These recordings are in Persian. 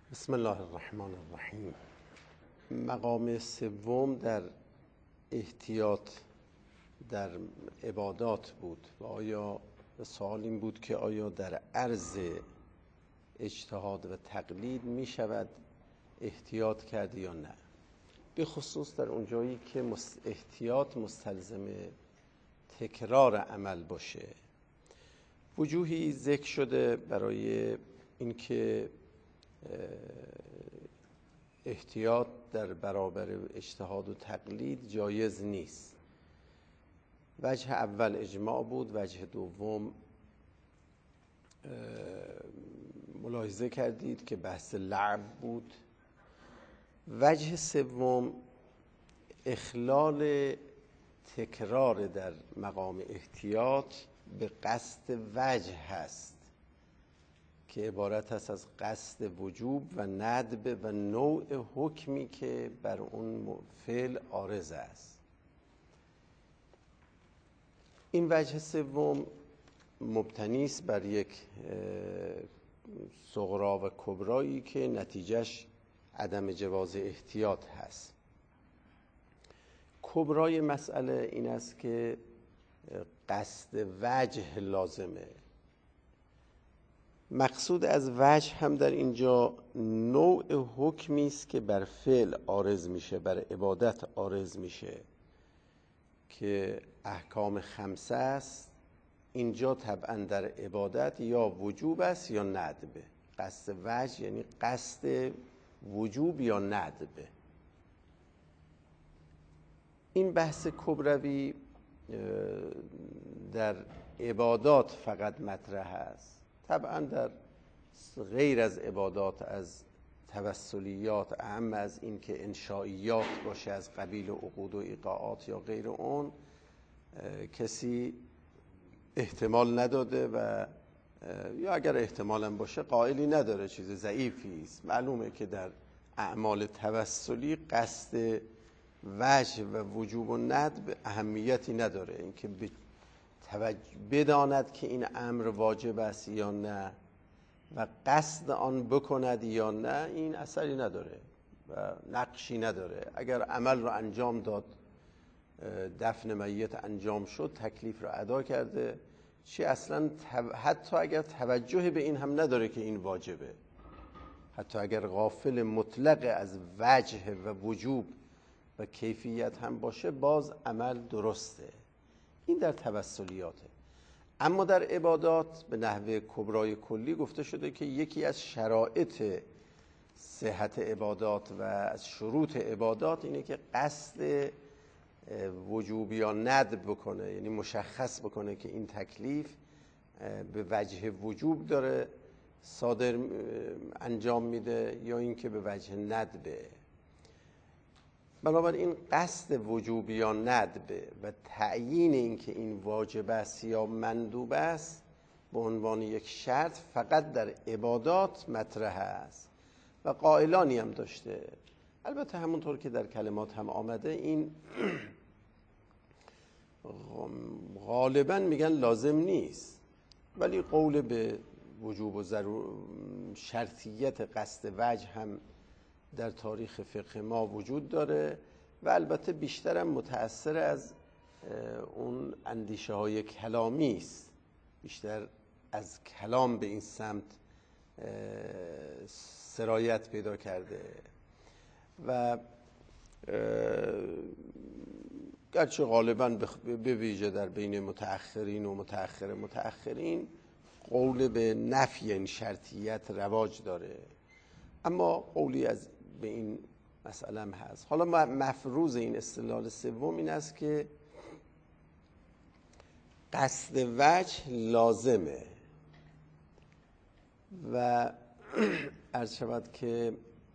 بسم الله الرحمن الرحیم. مقام سوم در احتیاط در عبادات بود و آیا سوال این بود که آیا در عرض اجتهاد و تقلید می شود احتیاط کرد یا نه، به خصوص در اونجایی که احتیاط مستلزم تکرار عمل باشه. وجوهی ذکر شده برای اینکه احتیاط در برابر اجتهاد و تقلید جایز نیست. وجه اول اجماع بود، وجه دوم ملاحظه کردید که بحث لعب بود، وجه سوم اخلال تکرار در مقام احتیاط به قصد وجه هست که عبارت است از قصد وجوب و ندب و نوع حکمی که بر اون فعل عارض است. این وجه سوم مبتنی است بر یک صغرا و کبرایی که نتیجهش عدم جواز احتیاط هست. کبرای مسئله این است که قصد وجه لازمه. مقصود از وجه هم در اینجا نوع حکمی است که بر فعل عارض میشه، بر عبادت عارض میشه که احکام خمسه است. اینجا طبعا در عبادت یا وجوب است یا ندبه. قصد وجه یعنی قصد وجوب یا ندبه. این بحث کبروی در عبادات فقط مطرح است. طبعا در غیر از عبادات، از توسلیات، اهم از این که انشائیات باشه از قبیل عقود و ایقاعات یا غیر اون، کسی احتمال نداده و یا اگر احتمال هم باشه قائلی نداره، چیز ضعیفی است. معلومه که در اعمال توسلی قصد وجه و وجوب و ندب اهمیتی نداره. اینکه بداند که این امر واجب است یا نه و قصد آن بکند یا نه، این اثری نداره و نقشی نداره. اگر عمل رو انجام داد، دفن میت انجام شد، تکلیف رو ادا کرده، چی اصلا حتی اگر توجه به این هم نداره که این واجبه، حتی اگر غافل مطلق از وجه و وجوب و کیفیت هم باشه، باز عمل درسته. این در توسلیاته. اما در عبادات به نحوه کبرای کلی گفته شده که یکی از شرایط صحت عبادات و از شروط عبادات اینه که قصد وجوب یا ندب بکنه، یعنی مشخص بکنه که این تکلیف به وجه وجوب داره صادر انجام میده یا اینکه به وجه ندبه. بنابراین قصد وجوب یا ندب و تعیین اینکه این واجب است یا مندوب است به عنوان یک شرط فقط در عبادات مطرح است و قائلانی هم داشته. البته همونطور که در کلمات هم آمده، این غالبا میگن لازم نیست، ولی قول به وجوب و شرطیت قصد وجه هم در تاریخ فقه ما وجود داره و البته بیشتر هم متأثر از اون اندیشه های کلامی است. بیشتر از کلام به این سمت سرایت پیدا کرده و گرچه غالبا به ویژه در بین متأخرین و متأخرین قول به نفی این شرطیت رواج داره، اما قولی از به این مسئله هم هست. حالا مفروض این استدلال سوم این است که قصد وجه لازمه و عرض شود که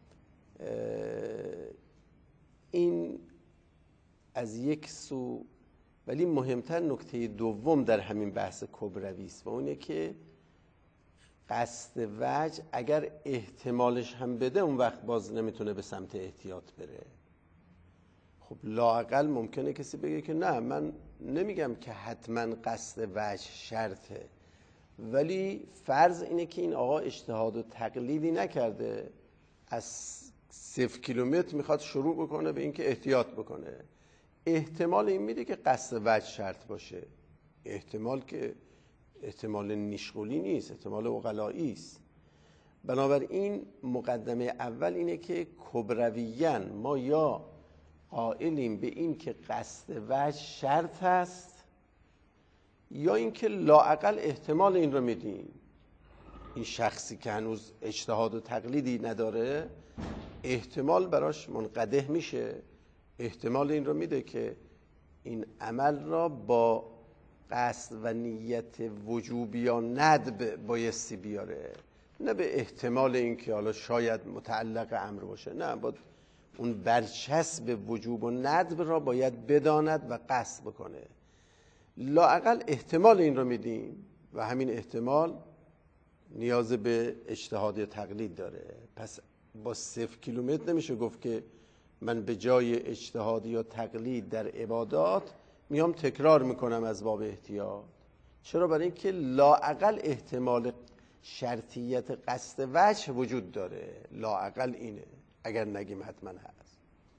این از یک سو، ولی مهمتر نکته دوم در همین بحث کبروی است و اونه که قصد وجه اگر احتمالش هم بده، اون وقت باز نمیتونه به سمت احتیاط بره. خب لااقل ممکنه کسی بگه که نه، من نمیگم که حتما قصد وجه شرطه، ولی فرض اینه که این آقا اجتهاد و تقلیدی نکرده از 0 کیلومتر میخواد شروع بکنه به اینکه احتیاط بکنه، احتمال این میده که قصد وجه شرط باشه. احتمال که احتمال نیشغولی نیست، احتمال عقلایی است. بنابراین مقدمه اول اینه که کبرویاً ما یا قائلیم به این که قصد وجه شرط هست، یا اینکه لااقل احتمال این رو میدیم. این شخصی که هنوز اجتهاد و تقلیدی نداره احتمال براش منقدح میشه، احتمال این رو میده که این عمل را با قصد و نیت وجوب یا ندب بایستی بیاره، نه به احتمال این که حالا شاید متعلق امر باشه. نه، با اون برچسب وجوب و ندب را باید بداند و قصد بکنه. لااقل احتمال این رو میدیم و همین احتمال نیاز به اجتهاد تقلید داره. پس با 0 کیلومتر نمیشه گفت که من به جای اجتهاد یا تقلید در عبادات میام تکرار میکنم از باب احتیاط. چرا؟ برای اینکه لااقل احتمال شرطیت قصد وجه وجود داره. لااقل اینه، اگر نگیم حتما هست.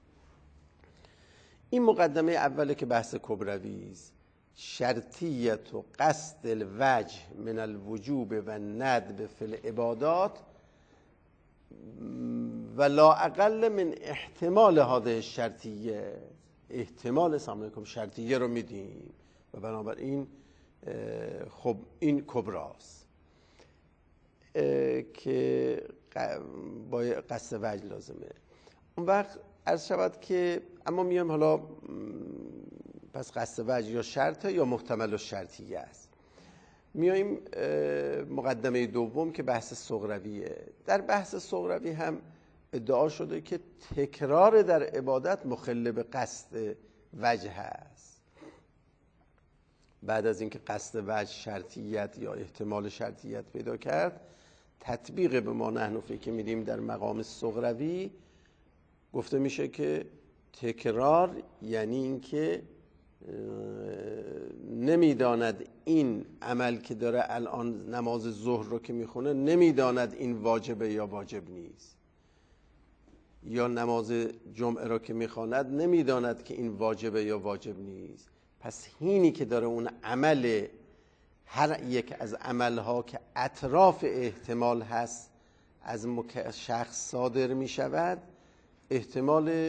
این مقدمه اوله که بحث کبروی است. شرطیت و قصد الوجه من الوجوب و ندب فی العبادات و لا اقل من احتمال هذه شرطیه. احتمال شرطیه رو میدیم و بنابراین خب این کبراست که با قصد وجه لازمه. اون وقت عرض شود که اما میام حالا پس قصد وجه یا شرطه یا محتمل الشرطیه است. میاییم مقدمه دوم که بحث صغرویه. در بحث صغروی هم ادعا شده که تکرار در عبادت مخل به قصد وجه است. بعد از اینکه قصد وجه شرطیت یا احتمال شرطیت پیدا کرد، تطبیق به ما نحن که میدیم در مقام صغروی گفته میشه که تکرار یعنی اینکه نمیداند این عمل که داره الان نماز ظهر رو که میخونه نمیداند این واجبه یا واجب نیست، یا نماز جمعه رو که میخواند نمیداند که این واجبه یا واجب نیست. پس هینی که داره اون عمل، هر یک از عملها که اطراف احتمال هست از شخص صادر میشود، احتمال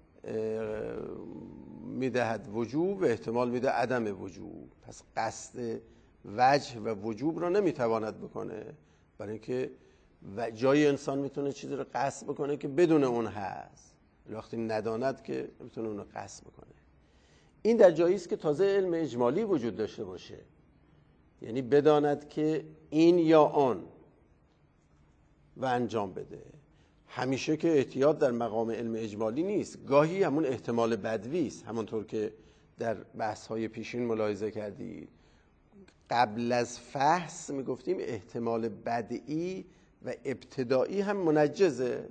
میدهد وجوب و احتمال میده عدم وجوب. پس قصد وجه و وجوب رو نمیتواند بکنه، برای اینکه جای انسان میتونه چیزی رو قصد بکنه که بدون اون هست، وقتی نداند که میتونه اون رو قصد بکنه. این در جایی است که تازه علم اجمالی وجود داشته باشه، یعنی بداند که این یا آن و انجام بده. همیشه که احتیاط در مقام علم اجمالی نیست، گاهی همون احتمال بدوی است. همونطور که در بحث‌های پیشین ملاحظه کردید، قبل از فحص میگفتیم احتمال بدئی و ابتدایی هم منجزه.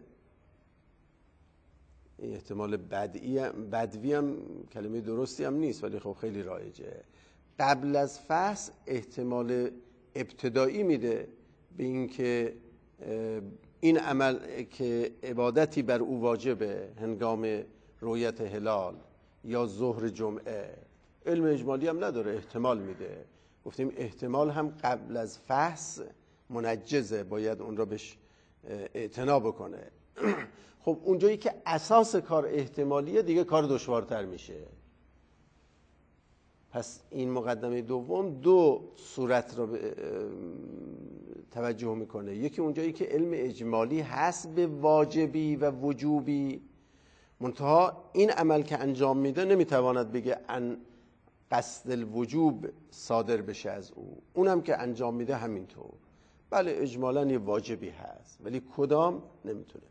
این احتمال بدوی هم کلمه درستی هم نیست، ولی خب خیلی رایجه. قبل از فحص احتمال ابتدایی میده به اینکه این عمل که عبادتی بر او واجبه هنگام رؤیت هلال یا ظهر جمعه، علم اجمالی هم نداره، احتمال میده. گفتیم احتمال هم قبل از فحص منجزه، باید اون را بهش اعتنا بکنه. خب اونجایی که اساس کار احتمالیه دیگه کار دشوارتر میشه. پس این مقدمه دوم دو صورت رو توجه میکنه. یکی اونجایی که علم اجمالی هست به واجبی و وجوبی، منتها این عمل که انجام میده نمیتواند بگه ان قصد الوجوب صادر بشه از او، اونم که انجام میده همینطور. بله اجمالاً یه واجبی هست ولی کدام نمیتونه.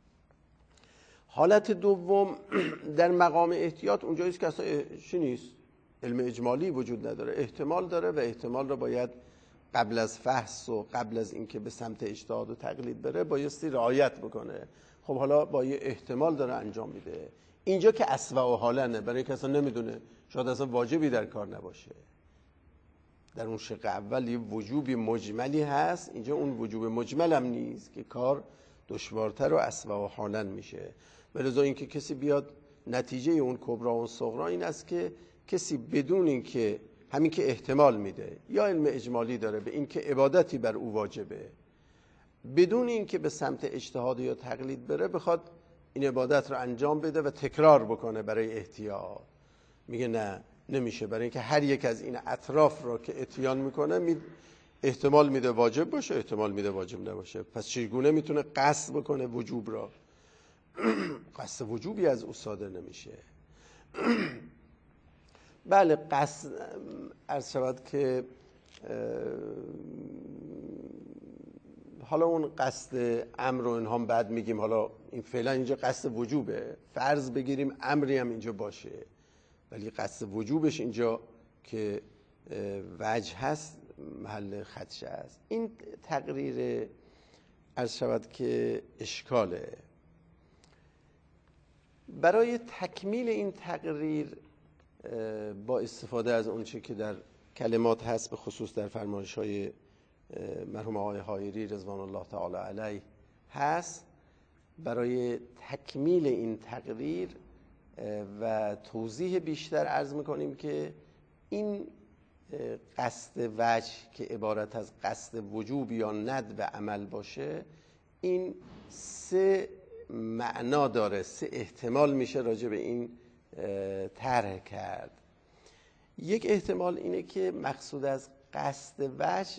حالت دوم در مقام احتیاط اونجایی است که اصلا چی نیست، علم اجمالی وجود نداره، احتمال داره و احتمال رو باید قبل از فحص و قبل از اینکه به سمت اجتهاد و تقلید بره بایستی رعایت بکنه. خب حالا با یه احتمال داره انجام میده. اینجا که اسوأ حالنه، برای اینکه اصلا نمیدونه، شاید اصلا واجبی در کار نباشه. در اون شق اول یه وجوبی مجملی هست، اینجا اون وجوب مجمل هم نیست که کار دشوارتر و اسوأ حالا میشه. ولذا اینکه کسی بیاد نتیجه اون کبرا و صغرا این است که کسی بدون اینکه همین که احتمال میده یا علم اجمالی داره به اینکه عبادتی بر او واجبه، بدون اینکه به سمت اجتهاد یا تقلید بره بخواد این عبادت رو انجام بده و تکرار بکنه برای احتیاط، میگه نه نمیشه، برای اینکه هر یک از این اطراف رو که اتیان میکنه احتمال میده واجب باشه، احتمال میده واجب نباشه. پس چگونه میتونه قصد بکنه وجوب را؟ قصد وجوبی از او صادر نمیشه. بله قصد عرض شود که حالا اون قصد امر و اینها هم بعد میگیم، حالا این فعلا اینجا قصد وجوبه، فرض بگیریم امری هم اینجا باشه، ولی قصد وجوبش اینجا که وجه هست محل خدشه است. این تقریر عرض شود که اشکاله. برای تکمیل این تقریر با استفاده از اون چه که در کلمات هست، به خصوص در فرمایش‌های مرحوم آقای حایری رضوان الله تعالی علیه هست، برای تکمیل این تقریر و توضیح بیشتر عرض میکنیم که این قصد وجه که عبارت از قصد وجوب یا ندب عمل باشه، این سه معنا داره، سه احتمال میشه راجع به این طرح کرد. یک احتمال اینه که مقصود از قصد وجه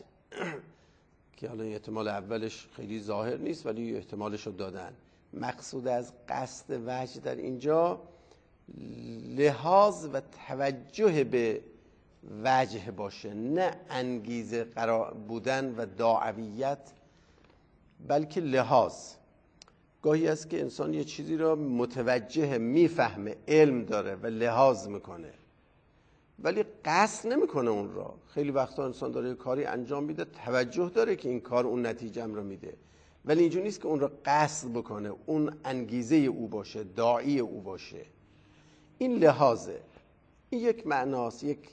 که حالا احتمال اولش خیلی ظاهر نیست ولی احتمالش رو دادن، مقصود از قصد وجه در اینجا لحاظ و توجه به وجه باشه، نه انگیزه قرار بودن و داعویت، بلکه لحاظ. گاهی است که انسان یه چیزی را متوجه، میفهمه، علم داره و لحاظ میکنه ولی قصد نمیکنه اون را. خیلی وقتا انسان داره یه کاری انجام میده، توجه داره که این کار اون نتیجه را میده، ولی اینجوری نیست که اون را قصد بکنه، اون انگیزه او باشه، داعی او باشه. این لحاظه. این یک معناست، یک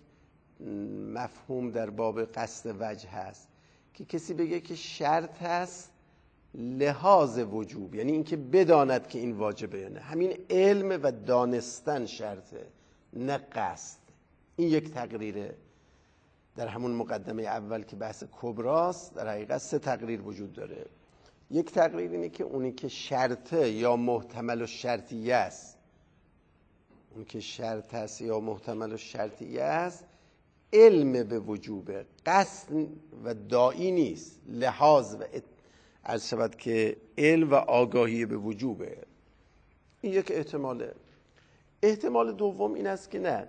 مفهوم در باب قصد وجه هست که کسی بگه که شرط هست لحاظ وجوب، یعنی اینکه بداند که این واجبه یا نه. همین علم و دانستن شرطه، نه قصد. این یک تقریره. در همون مقدمه اول که بحث کبراست، در حقیقت سه تقریر وجود داره. یک تقریر اینه که اونی که شرطه یا محتمل و شرطیه است، اون که شرط است یا محتمل و شرطیه است، علم به وجوبه، قصد و داعی نیست، لحاظ و عرض شود که علم و آگاهی به وجوبه. این یک احتماله. احتمال دوم این است که نه،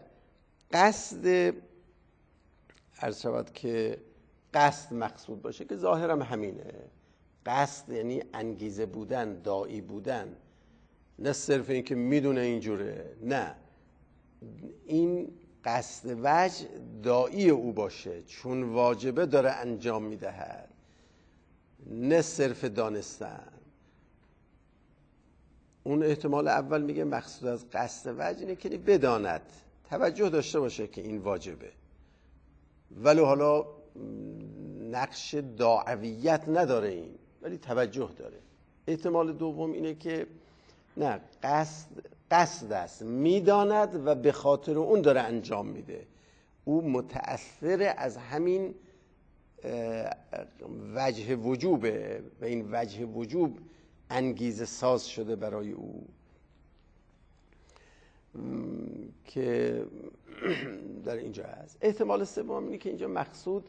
قصد عرض شود که قصد مقصود باشه، که ظاهرم همینه. قصد یعنی انگیزه بودن، داعی بودن، نه صرف این که میدونه اینجوره، نه، این قصد وجه داعی او باشه، چون واجبه داره انجام میدهد، نه صرف دانستن. اون احتمال اول میگه مقصود از قصد وجه اینه که بداند، توجه داشته باشه که این واجبه، ولی حالا نقش داعویت نداره این، ولی توجه داره. احتمال دوم اینه که نه، قصد است، میداند و به خاطر اون داره انجام میده، او متأثر از همین وجه وجوبه و این وجه وجوب انگیزه ساز شده برای او، که در اینجا هست. احتمال سوم اینه که اینجا مقصود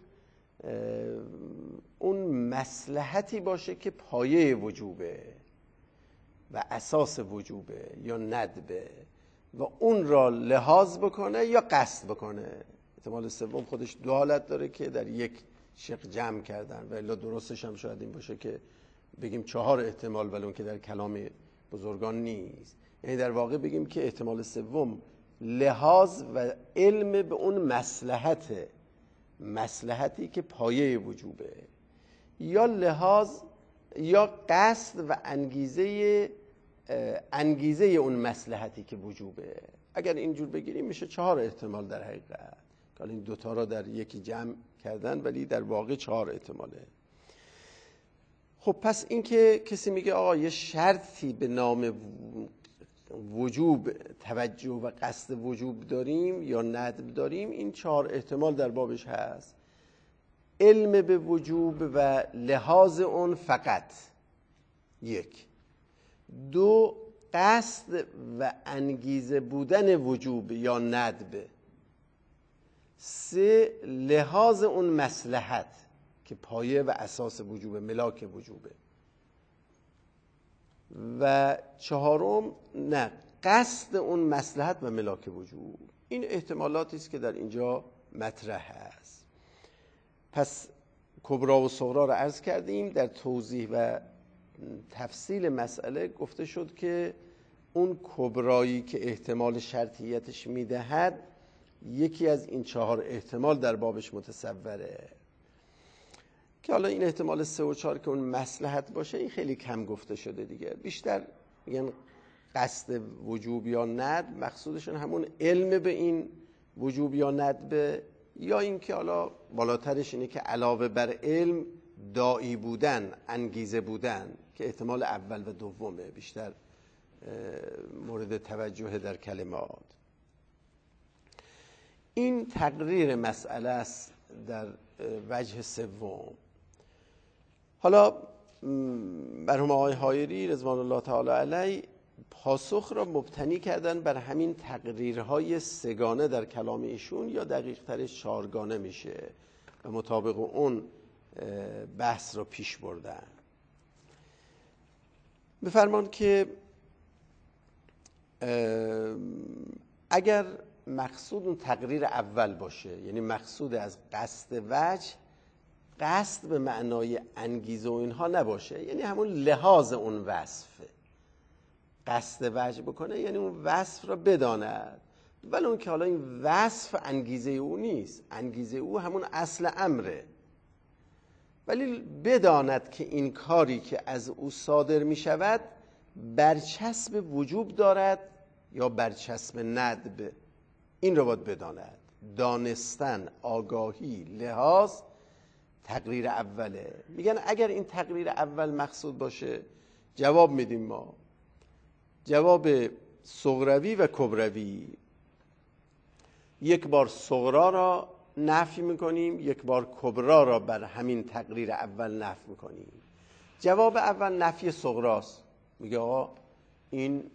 اون مصلحتی باشه که پایه وجوبه و اساس وجوبه یا ندبه و اون را لحاظ بکنه یا قصد بکنه. احتمال سوم خودش دو حالت داره که در یک شق جمع کردن و الا درستش هم شاید این باشه که بگیم 4 احتمال، ولی اون که در کلام بزرگان نیست. یعنی در واقع بگیم که احتمال سوم لحاظ و علم به اون مصلحتی که پایه وجوبه، یا لحاظ یا قصد و انگیزه اون مصلحتی که وجوبه. اگر اینجور بگیریم میشه 4 احتمال در حقیقت، که این دوتا را در یکی جمع کردن ولی در واقع 4 احتماله. خب پس این که کسی میگه آقا یه شرطی به نام وجوب توجه و قصد وجوب داریم یا ندب داریم، این 4 احتمال در بابش هست. علم به وجوب و لحاظ اون فقط 1، 2 قصد و انگیزه بودن وجوب یا ندب، 3 لحاظ اون مصلحت که پایه و اساس وجوب، ملاک وجوبه، و 4 نه قصد اون مصلحت و ملاک وجوب. این احتمالاتی است که در اینجا مطرح است. پس کبرا و صغرا رو عرض کردیم. در توضیح و تفصیل مسئله گفته شد که اون کبرایی که احتمال شرطیتش میدهد یکی از این 4 احتمال در بابش متصوره، که حالا این احتمال 3 و 4 که اون مصلحت باشه این خیلی کم گفته شده دیگه. بیشتر میگن قصد وجوب یا ندب، مقصودشون همون علم به این وجوب یا ندب، یا این که حالا بالاترش اینه که علاوه بر علم داعی بودن، انگیزه بودن، که احتمال اول و دومه بیشتر مورد توجه در کلمات. این تقریر مسئله است در وجه سوم. حالا مرحوم آقای حایری رضوان الله تعالی علیه پاسخ را مبتنی کردن بر همین تقریرهای 3 گانه در کلام ایشون، یا دقیق ترش 4 گانه میشه، و مطابق اون بحث را پیش بردن. بفرمان که اگر مقصود اون تقریر اول باشه، یعنی مقصود از قصد وجه قصد به معنای انگیزه و اینها نباشه، یعنی همون لحاظ اون وصفه، قصد وجه بکنه یعنی اون وصف را بداند، ولی اون که حالا این وصف انگیزه او نیست، انگیزه او همون اصل امره، ولی بداند که این کاری که از او صادر می شود برچسب وجوب دارد یا برچسب ندب. این رو باید بداند. دانستن، آگاهی، لحاظ تقریر اوله. میگن اگر این تقریر اول مقصود باشه، جواب میدیم ما جواب صغروی و کبروی. 1 بار صغرا را نفی میکنیم، 1 بار کبرا را بر همین تقریر اول نفی میکنیم. جواب اول نفی صغراست، میگه آقا این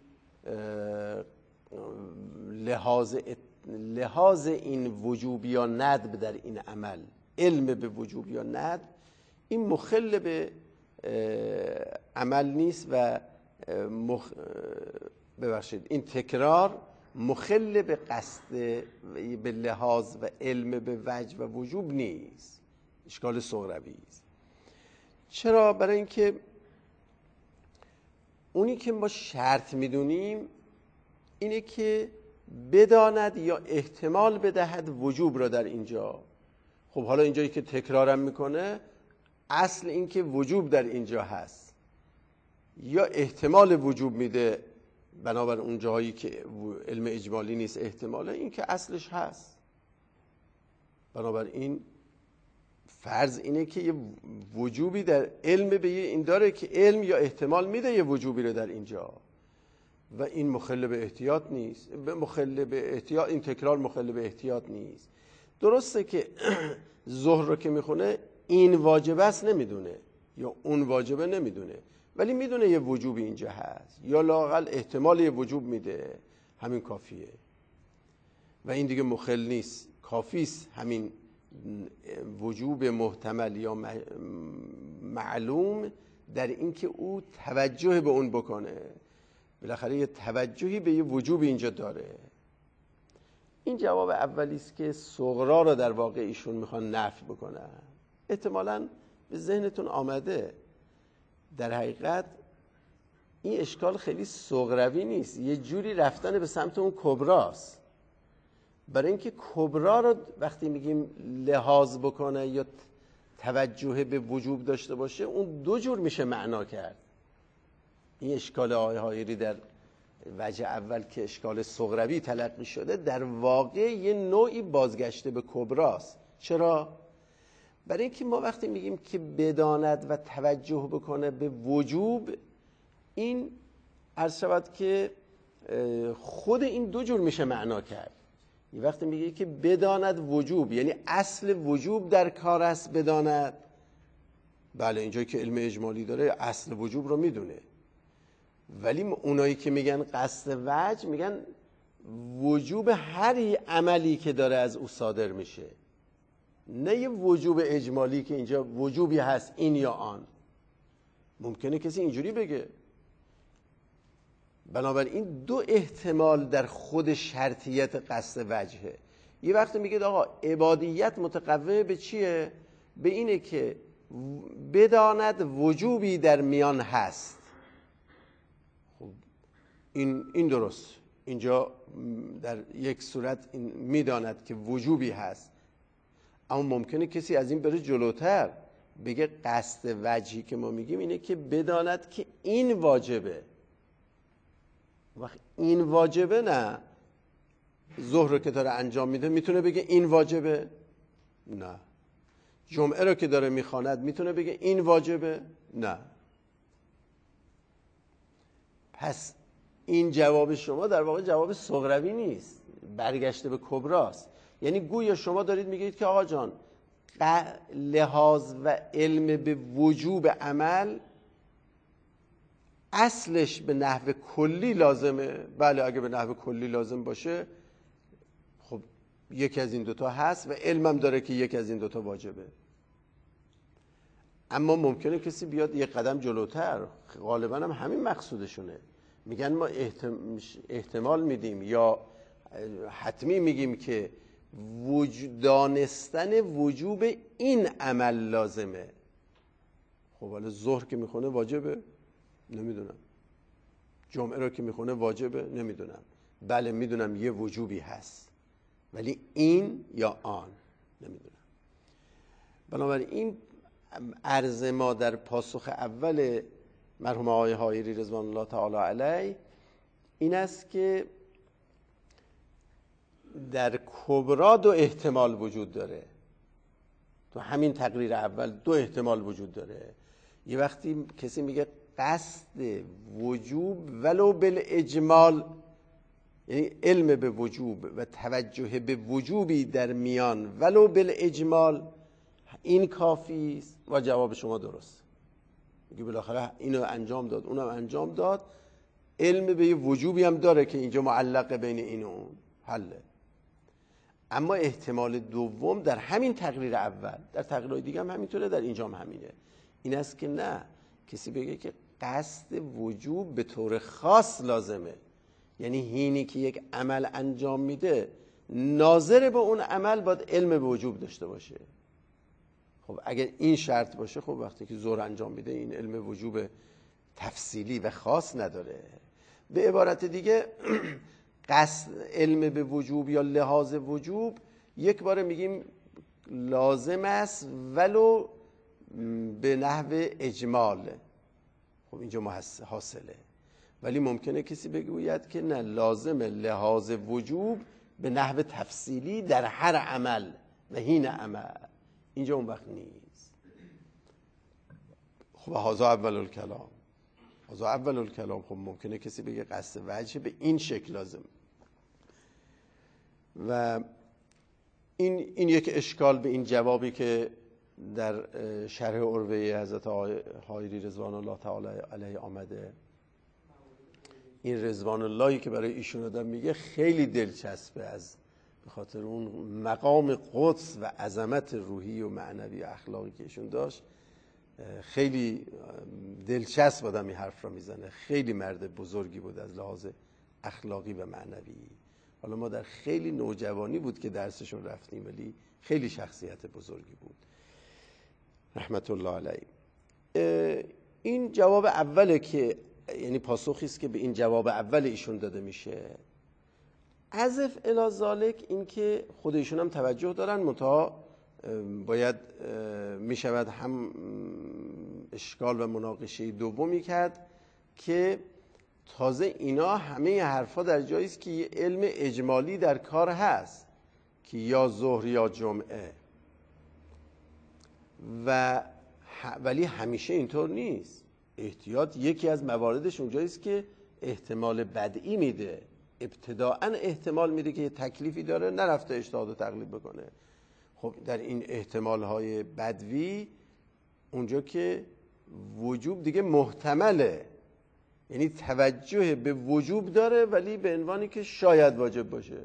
لحاظ این وجوب یا ندب در این عمل، علم به وجوب یا ندب، این مخل به عمل نیست و ببخشید این تکرار مخل به قصد به لحاظ و علم به وجه و وجوب نیست. اشکال صغروی است. چرا؟ برای اینکه اونی که ما شرط میدونیم اینه که بداند یا احتمال بدهد وجوب را در اینجا. خب حالا اینجایی که تکرارم میکنه اصل این که وجوب در اینجا هست، یا احتمال وجوب میده بنابر اون جایی که علم اجمالی نیست احتماله، این که اصلش هست. بنابراین فرض اینه که یه وجوبی در علم به این داره که علم یا احتمال میده یه وجوبی رو در اینجا، و این مخل به احتیاط نیست. مخل به احتیاط، این تکرار مخل به احتیاط نیست. درسته که ظهر رو که میخونه این واجبه است نمیدونه، یا اون واجبه نمیدونه، ولی میدونه یه وجوبی اینجا هست، یا لااقل احتمال یه وجوب میده، همین کافیه و این دیگه مخل نیست، کافیست همین وجوب محتمل یا معلوم در اینکه او توجه به اون بکنه. بالاخره یه توجهی به یه وجوب اینجا داره. این جواب اولی است که صغرا را در واقع ایشون میخوان نفی بکنن. احتمالاً به ذهنتون آمده در حقیقت این اشکال خیلی صغروی نیست، یه جوری رفتن به سمت اون کبراست. برای اینکه کبرا رو وقتی میگیم لحاظ بکنه یا توجه به وجوب داشته باشه، اون 2 جور میشه معنا کرد. این اشکال آقای حایری در وجه اول که اشکال صغروی تلقی شده، در واقع یه نوعی بازگشته به کبراست. چرا؟ برای اینکه ما وقتی میگیم که بداند و توجه بکنه به وجوب، این عرض شود که خود این دو جور میشه معنا کرد. یه وقتی میگه که بداند وجوب، یعنی اصل وجوب در کار است بداند. بله اینجایی که علم اجمالی داره اصل وجوب رو میدونه، ولی اونایی که میگن قصد وجه میگن وجوب هر عملی که داره از او صادر میشه، نه یه وجوب اجمالی که اینجا وجوبی هست این یا آن. ممکنه کسی اینجوری بگه. بنابراین دو احتمال در خود شرطیت قصد وجهه. یه وقتی میگه آقا عبادیت متقوم به چیه؟ به اینه که بداند وجوبی در میان هست. خب این درست، اینجا در یک صورت این میداند که وجوبی هست، اما ممکنه کسی از این بره جلوتر بگه قصد وجهی که ما میگیم اینه که بداند که این واجبه. وقت این واجبه، نه ظهر رو که داره انجام میده میتونه بگه این واجبه؟ نه. جمعه رو که داره میخواند میتونه بگه این واجبه؟ نه. پس این جواب شما در واقع جواب صغروی نیست، برگشته به کبراست. یعنی گویا شما دارید میگید که آقا جان لحاظ و علم به وجوب عمل اصلش به نحو کلی لازمه. بله اگه به نحو کلی لازم باشه خب یکی از این دوتا هست و علمم داره که یکی از این دوتا واجبه. اما ممکنه کسی بیاد یک قدم جلوتر، غالبا هم همین مقصودشونه، میگن ما احتمال میدیم یا حتمی میگیم که دانستن وجوب این عمل لازمه. خب حالا ظهر که میخونه واجبه؟ نمیدونم. جمعه رو که میخونه واجبه؟ نمیدونم. بله میدونم یه وجوبی هست، ولی این یا آن نمیدونم. بنابراین این عرض ما در پاسخ اول مرحوم آقای حایری رضوان الله تعالی علیه این است که در کبرا دو احتمال وجود داره. تو همین تقریر اول دو احتمال وجود داره. یه وقتی کسی میگه قصد وجوب ولو بالاجمال، یعنی علم به وجوب و توجه به وجوبی در میان ولو بالاجمال، این کافی است و جواب شما درست. میگه بالاخره اینو انجام داد اونم انجام داد، علم به یه وجوبی هم داره که اینجا معلقه بین این و اون، حله. اما احتمال دوم در همین تقریر اول، در تقریرهای دیگه هم همینطوره، در اینجا هم همینه، این است که نه، کسی بگه که قصد وجوب به طور خاص لازمه، یعنی هینی که یک عمل انجام میده ناظر به اون عمل باید علم به وجوب داشته باشه. خب اگر این شرط باشه، خب وقتی که ظهر انجام میده این علم وجوب تفصیلی و خاص نداره. به عبارت دیگه قصد علم به وجوب یا لحاظ وجوب یک بار میگیم لازم است ولو به نحو اجمال. خب اینجا حاصله. ولی ممکنه کسی بگوید که نه، لازم لحاظ وجوب به نحو تفصیلی در هر عمل و هین عمل. اینجا اون وقت نیست. خب هذا اول الکلام. هذا اول الکلام. خب ممکنه کسی بگه قصد وجه به این شکل لازم. و این یک اشکال به این جوابی که در شرح عروه حضرت حایری رضوان الله تعالی علیه آمده. این رضوان اللهی که برای ایشون آدم میگه خیلی دلچسبه، از به خاطر اون مقام قدس و عظمت روحی و معنوی و اخلاقی که ایشون داشت. خیلی دلچسب آدم این حرف را میزنه. خیلی مرد بزرگی بود از لحاظ اخلاقی و معنوی. حالا ما در خیلی نوجوانی بود که درسشون رفتیم، ولی خیلی شخصیت بزرگی بود رحمت الله علیه. این جواب اوله که یعنی پاسخی است که به این جواب اول ایشون داده میشه. عزف الی ذالک این که خود ایشون هم توجه دارن، منتها باید میشود هم اشکال و مناقشه دومی کرد که تازه اینا همه حرفا در جایی است که یه علم اجمالی در کار هست که یا ظهر یا جمعه. ولی همیشه اینطور نیست. احتیاط یکی از مواردش اونجاییست که احتمال بدئی میده، ابتداءً احتمال میده که یه تکلیفی داره، نرفته اجتهاد و تقلید بکنه. خب در این احتمالهای بدوی اونجا که وجوب دیگه محتمله، یعنی توجه به وجوب داره ولی به عنوانی که شاید واجب باشه،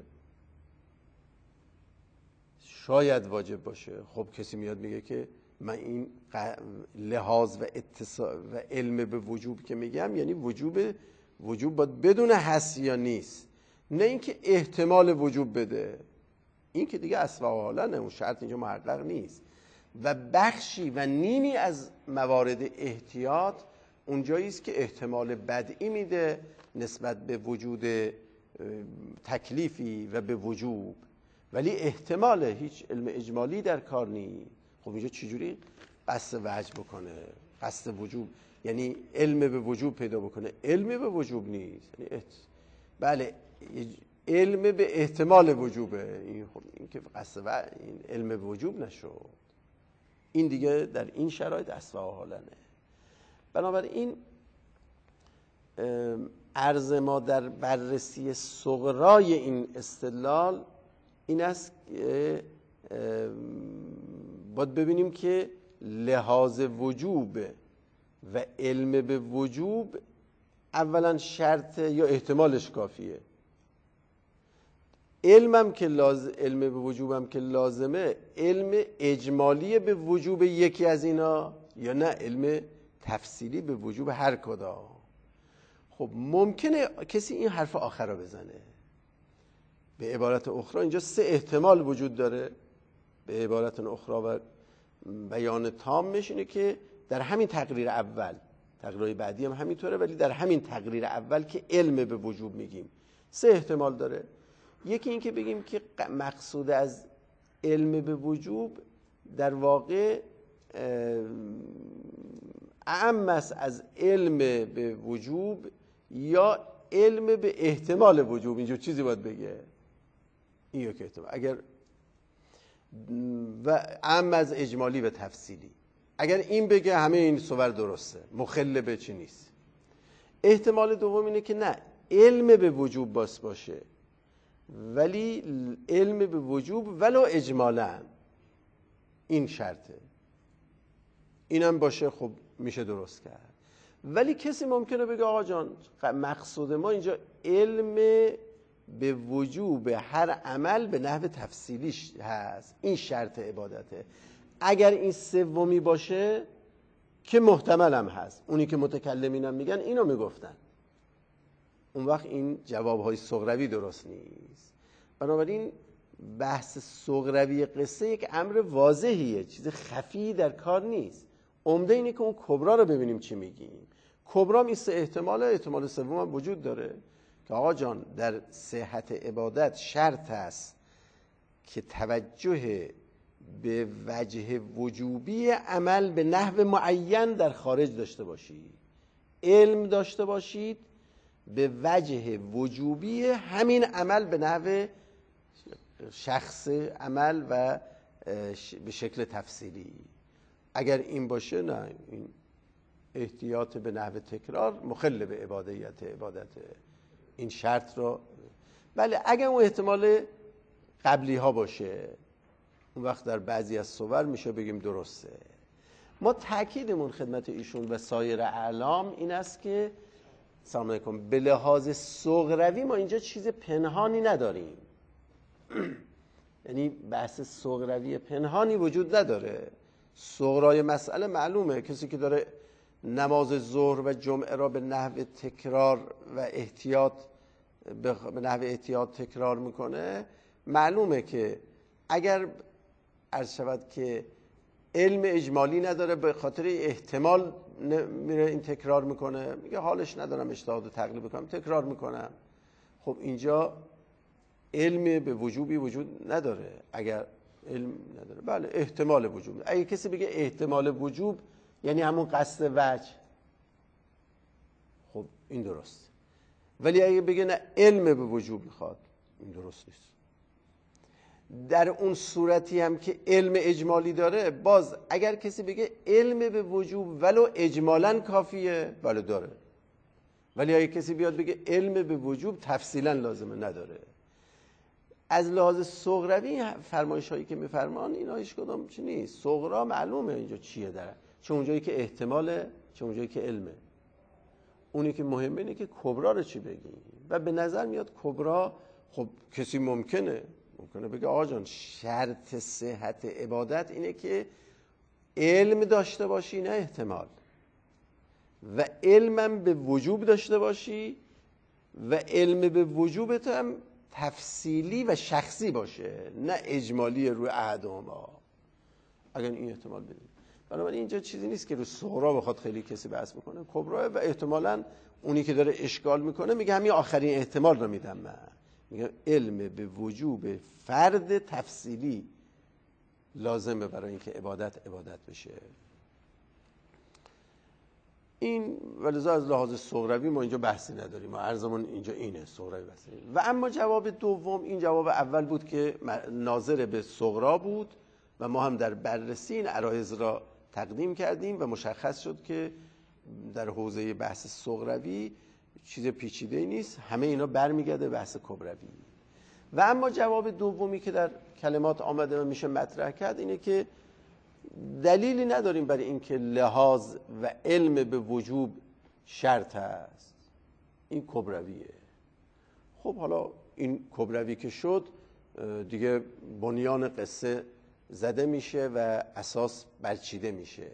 شاید واجب باشه. خب کسی میاد میگه که من این لحاظ و اتصال و علم به وجوب که میگم یعنی وجوب باید بدون هست یا نیست، نه اینکه احتمال وجوب بده. این که دیگه اصلا و حالا اون شرط اینجا محقق نیست. و بخشی و نیمی از موارد احتیاط اونجایی است که احتمال بدئی میده نسبت به وجود تکلیفی و به وجوب، ولی احتمال هیچ علم اجمالی در کار نیست. خب اینجا چجوری قصد وجه بکنه؟ قصد وجوب یعنی علم به وجوب پیدا بکنه، علمی به وجوب نیست. یعنی بله علم به احتمال وجوبه. این خب این که قصد این علم به وجوب نشد. این دیگه در این شرایط اصلا و حالنه. بنابراین عرض ما در بررسی صغرای این استدلال این است که باید ببینیم که لحاظ وجوب و علم به وجوب اولا شرط یا احتمالش کافیه. علم به وجوبم که لازمه، علم اجمالی به وجوب یکی از اینا یا نه علم تفصیلی به وجوب هر کدام. خب ممکنه کسی این حرف آخر رو بزنه. به عبارت اخرى اینجا 3 احتمال وجود داره. به عبارت اخرى و بیان تامش اینه که در همین تقریر اول، تقریرهای بعدی هم همینطوره، ولی در همین تقریر اول که علم به وجوب میگیم 3 احتمال داره. یکی این که بگیم که مقصود از علم به وجوب در واقع اعم است از علم به وجوب یا علم به احتمال وجوب. اینجا چیزی باید بگه این یک احتمال، اگر و اعم از اجمالی و تفصیلی. اگر این بگه همه این صور درسته، مخل به چی نیست. احتمال دوم اینه که نه، علم به وجوب باشه ولی علم به وجوب ولو اجمالا، این شرطه، اینم باشه خب میشه درست کرد. ولی کسی ممکنه بگه آقا جان مقصود ما اینجا علم به وجوب هر عمل به نحو تفصیلیش هست، این شرط عبادته. اگر این سومی باشه که محتمل هم هست، اونی که متکلمین هم میگن اینو میگفتن، اون وقت این جوابهای صغروی درست نیست. بنابراین بحث صغروی قصه یک امر واضحیه، چیز خفی در کار نیست. عمده اینه که اون کبرا رو ببینیم چی میگیم. کبرا این 3 احتمال سوم هم وجود داره که آقا جان در صحت عبادت شرط است که توجه به وجه وجوبی عمل به نحو معین در خارج داشته باشید، علم داشته باشید به وجه وجوبی همین عمل به نحو شخص عمل و به شکل تفصیلی. اگر این باشه نه، این احتیاط به نحو تکرار مخل به عبادت این شرط رو. بله اگر اون احتمال قبلی ها باشه اون وقت در بعضی از صور میشه بگیم درسته. ما تأکیدمون خدمت ایشون و سایر اعلام این است که سلام علیکم به لحاظ صغروی ما اینجا چیز پنهانی نداریم. یعنی بحث صغروی پنهانی وجود نداره. صغرای مسئله معلومه، کسی که داره نماز ظهر و جمعه را به نحو تکرار و احتیاط به نحو احتیاط تکرار میکنه، معلومه که اگر عرض شود که علم اجمالی نداره به خاطر احتمال میره این تکرار میکنه، میگه حالش ندارم اجتهاد و تقلید بکنم تکرار میکنم. خب اینجا علم به وجوبی وجود نداره. اگر علم نداره بله احتمال وجوب. اگه کسی بگه احتمال وجوب یعنی همون قصد وجه، خب این درست. ولی اگه بگه نه علم به وجوب میخواد، این درست نیست. در اون صورتی هم که علم اجمالی داره، باز اگر کسی بگه علم به وجوب ولو اجمالا کافیه، بله داره. ولی اگه کسی بیاد بگه علم به وجوب تفصیلا لازمه، نداره. از لحاظ صغروی فرمایش هایی که میفرمان اینا هیچ کدام چی نیست. صغرا معلومه اینجا چیه داره، چه اونجایی که احتماله چه اونجایی که علمه. اونی که مهمه اینه که کبرا رو چی بگیم. و به نظر میاد کبرا، خب کسی ممکنه بگه آقا جان شرط صحت عبادت اینه که علم داشته باشی نه احتمال، و علمم به وجوب داشته باشی و علم به وجوبت هم تفصیلی و شخصی باشه نه اجمالی روی احدهما. اگر این احتمال بدیم، بنابراین اینجا چیزی نیست که رو صغرا بخواد خیلی کسی بحث بکنه. کبرا و احتمالاً اونی که داره اشکال میکنه میگه همین آخرین احتمال رو میدم من، میگه علم به وجوب فرد تفصیلی لازمه برای اینکه عبادت بشه. این ولذا از لحاظ صغروی ما اینجا بحثی نداریم، ما عرضمون اینجا اینه صغروی بحثی. و اما جواب دوم، این جواب اول بود که ناظر به صغرا بود و ما هم در بررسی این عرایض را تقدیم کردیم و مشخص شد که در حوزه بحث صغروی چیز پیچیده نیست، همه اینا برمیگرده بحث کبروی. و اما جواب دومی که در کلمات آمده و میشه مطرح کرد اینه که دلیلی نداریم برای اینکه لحاظ و علم به وجوب شرط هست. این کبرویه. خب حالا این کبروی که شد دیگه بنیان قصه زده میشه و اساس برچیده میشه.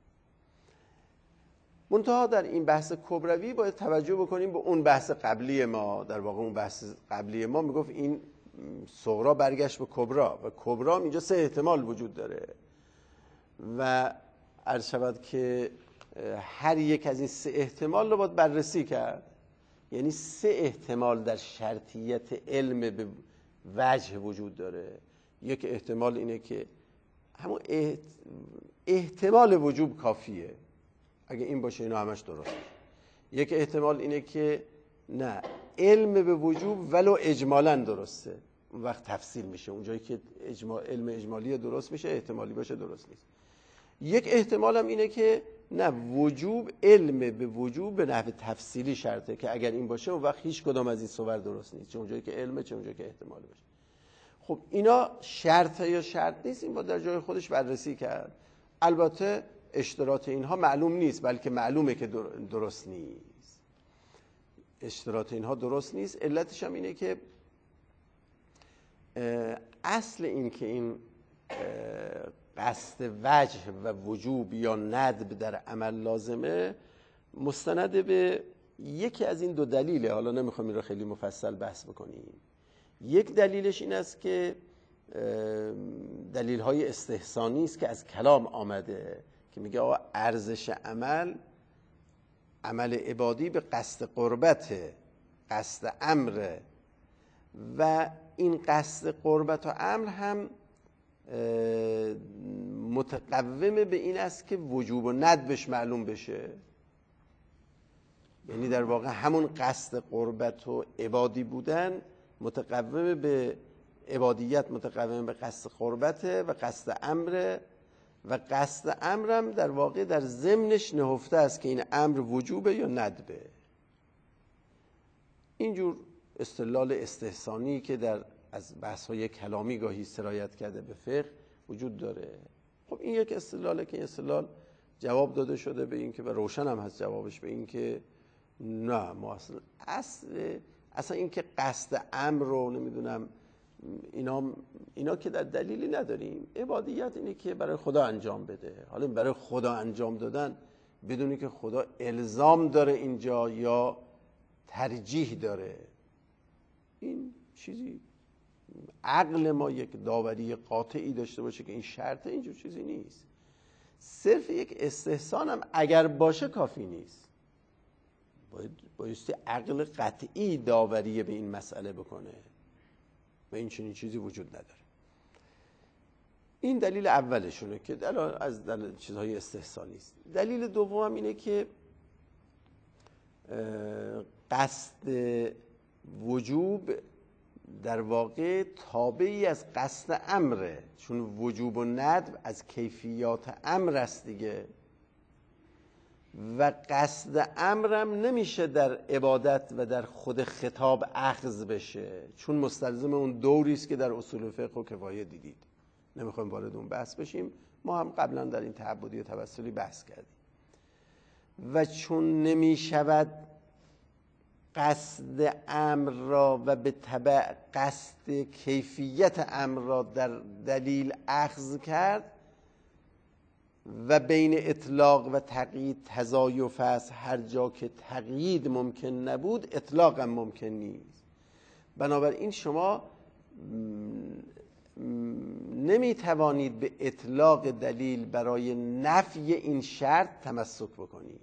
منتها در این بحث کبروی باید توجه بکنیم به اون بحث قبلی ما. در واقع اون بحث قبلی ما میگفت این صغرا برگشت به کبرا و کبرا اینجا 3 احتمال وجود داره و عرض شود که هر یک از این 3 احتمال رو باید بررسی کرد. یعنی 3 احتمال در شرطیت علم به وجه وجود داره. یک احتمال اینه که همون احتمال وجوب کافیه، اگه این باشه اینا همش درست. یک احتمال اینه که نه، علم به وجوب ولو اجمالا درسته، اون وقت تفصیل میشه. اونجایی که علم اجمالی درست میشه، احتمالی باشه درست نیست. یک احتمال هم اینه که نه، وجوب علم به وجوب به نحو تفصیلی شرطه که اگر این باشه اون وقت هیچ کدام از این صور درست نیست، چه اونجایی که علمه چه اونجایی که احتمال باشه. خب اینا شرطه یا شرط نیست، این با در جای خودش بررسی کرد. البته اشتراط اینها معلوم نیست، بلکه معلومه که درست نیست. اشتراط اینها درست نیست. علتش هم اینه که اصل این که این قصد وجه و وجوب یا ندب در عمل لازمه مستند به یکی از این 2 دلیله. حالا نمیخوام این رو خیلی مفصل بحث بکنیم. یک دلیلش این است که دلیل‌های استحسانی است که از کلام آمده که میگه آقا ارزش عمل عبادی به قصد قربت، قصد امر، و این قصد قربت و امر هم متقوم به این است که وجوب و ندبش معلوم بشه. یعنی در واقع همون قصد قربت و عبادی بودن متقوم به عبادیت، متقوم به قصد قربت و قصد امر، و قصد امرم در واقع در ضمنش نهفته است که این امر وجوبه یا ندبه. اینجور استدلال استحسانی که در از بحث‌های کلامی گاهی سرایت کرده به فقه وجود داره. خب این یک استدلاله که این استدلال جواب داده شده به این که، و روشن هم هست جوابش، به این که نه، ما اصلا این که قصد امر رو نمیدونم اینا که در دلیلی نداریم. عبادیت اینه که برای خدا انجام بده. حالا برای خدا انجام دادن بدونی که خدا الزام داره اینجا یا ترجیح داره، این چیزی عقل ما یک داوری قاطعی داشته باشه که این شرطه، اینجور چیزی نیست. صرف یک استحسان هم اگر باشه کافی نیست، بایستی عقل قطعی داوری به این مسئله بکنه و این چنین چیزی وجود نداره. این دلیل اولشونه که از چیزهای استحسانی است. دلیل دوم اینه که قصد وجوب در واقع تابعی از قصد امره، چون وجوب و ندب از کیفیات امر است دیگه، و قصد امرم نمیشه در عبادت و در خود خطاب اخذ بشه، چون مستلزم اون دوری است که در اصول فقه و کفایه دیدید. نمیخوایم وارد اون بحث بشیم، ما هم قبلا در این تعبدی و توسلی بحث کردیم. و چون نمیشود قصد امر را و به تبع قصد کیفیت امر را در دلیل اخذ کرد و بین اطلاق و تقیید تضایف است، هر جا که تقیید ممکن نبود اطلاق هم ممکن نیست. بنابراین شما نمیتوانید به اطلاق دلیل برای نفی این شرط تمسک بکنید.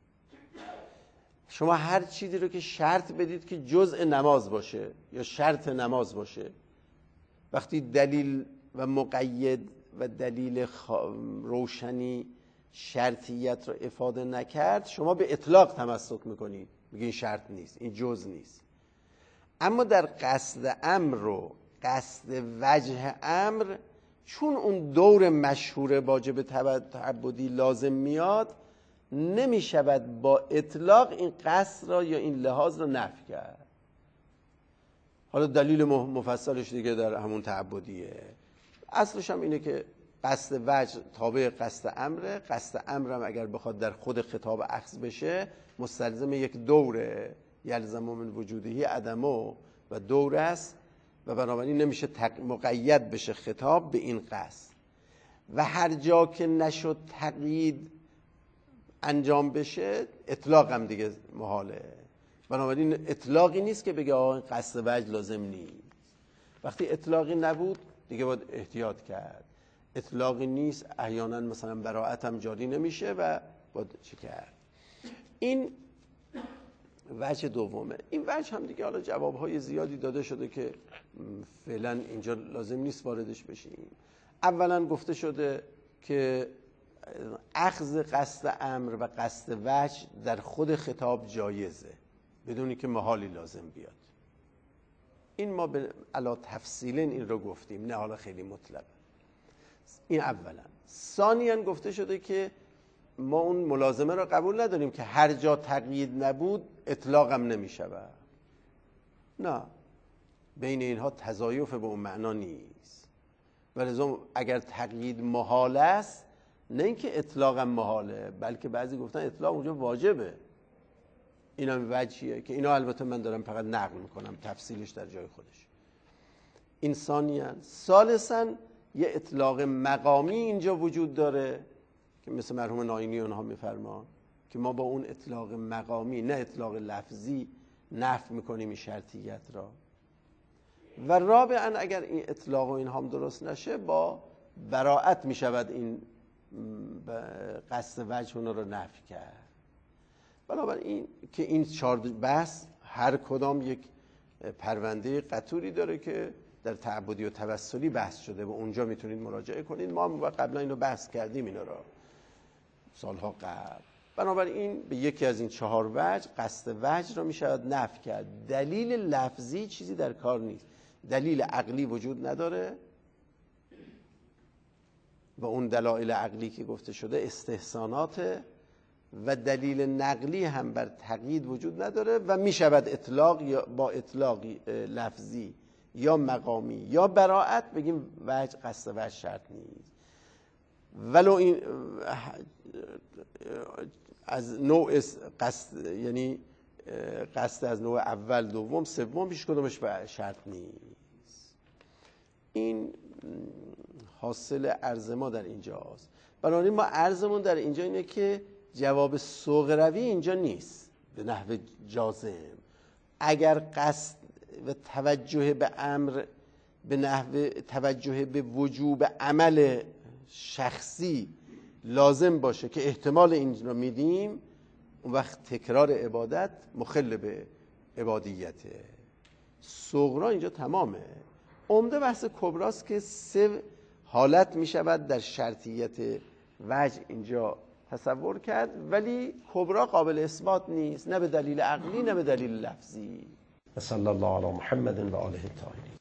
شما هر چیزی رو که شرط بدید که جزء نماز باشه یا شرط نماز باشه، وقتی دلیل و مقید و دلیل روشنی شرطیت رو افاده نکرد، شما به اطلاق تمسک میکنید، میگه این شرط نیست، این جزء نیست. اما در قصد امر و قصد وجه امر، چون اون دور مشهور واجب تعبدی لازم میاد، نمی شود با اطلاق این قصد را یا این لحاظ را نفی کرد. حالا دلیل مفصلش دیگه در همون تعبدیه. اصلش هم اینه که قصد وجه تابع قصد امره. قصد امرم اگر بخواد در خود خطاب اخذ بشه مستلزم یک دوره، یلزم من وجودهی عدمو، و دوره است و بنابراین نمیشه مقید بشه خطاب به این قصد. و هر جا که نشد تقیید انجام بشه، اطلاق هم دیگه محاله. بنابراین اطلاقی نیست که بگه آقا قصد وجه لازم نیست. وقتی اطلاقی نبود دیگه باید احتیاط کرد. اطلاقی نیست، احیانا مثلا براءت هم جاری نمیشه و باید چی کرد. این وجه دومه. این وجه هم دیگه حالا جوابهای زیادی داده شده که فعلا اینجا لازم نیست واردش بشیم. اولا گفته شده که اخذ قصد امر و قصد وجه در خود خطاب جایزه بدونی که محالی لازم بیاد. این ما به علا تفصیل این رو گفتیم، نه حالا خیلی مطلق. این اولا. ثانیاً گفته شده که ما اون ملازمه را قبول نداریم که هر جا تقیید نبود اطلاق هم نمی شود. نه، بین اینها تضایف به اون معنا نیست. ولذا اگر تقیید محال است، نه اینکه اطلاق هم محاله، بلکه بعضی گفتن اطلاق اونجا واجبه. این هم وجهیه که اینا البته من دارم فقط نقل میکنم، تفصیلش در جای خودش. این ثانیاً. ثالثاً یه اطلاق مقامی اینجا وجود داره که مثل مرحوم ناینی اونها میفرمان که ما با اون اطلاق مقامی، نه اطلاق لفظی، نفی میکنیم این شرطیت را. و رابعاً اگر این اطلاق و این هم درست نشه، با براءت میشود این قصد وجه اونا رو نفی کرد. بنابراین که این 4 بحث هر کدام یک پرونده قطوری داره که در تعبدی و توسلی بحث شده و اونجا میتونید مراجعه کنید. ما هم قبلا اینو بحث کردیم، اینا را سالها قبل. بنابراین به یکی از این 4 وجه، قصد وجه را میشود نفی کرد. دلیل لفظی چیزی در کار نیست، دلیل عقلی وجود نداره و اون دلایل عقلی که گفته شده استحسانات، و دلیل نقلی هم بر تقیید وجود نداره و می شود اطلاق یا با اطلاق لفظی یا مقامی یا براءت بگیم وجه قصد وجه شرط نیست. ولو این از نوع قصد، یعنی قصد از نوع اول، دوم، سوم، هیچ کدومش شرط نیست. این حاصل عرض ما در اینجاست. بنابراین ما عرضمون در اینجا اینه که جواب سوغروی اینجا نیست به نحو جازم. اگر قصد و توجه به امر به نحو توجه به وجوب عمل شخصی لازم باشه که احتمال این رو میدیم، اون وقت تکرار عبادت مخل به عبادیته. صغرا اینجا تمامه. عمده بحث کبراست که 3 حالت میشود در شرطیت وجه اینجا تصور کرد، ولی کبرا قابل اثبات نیست، نه به دلیل عقلی نه به دلیل لفظی. و صلی الله علی محمد و آله الطاهرین.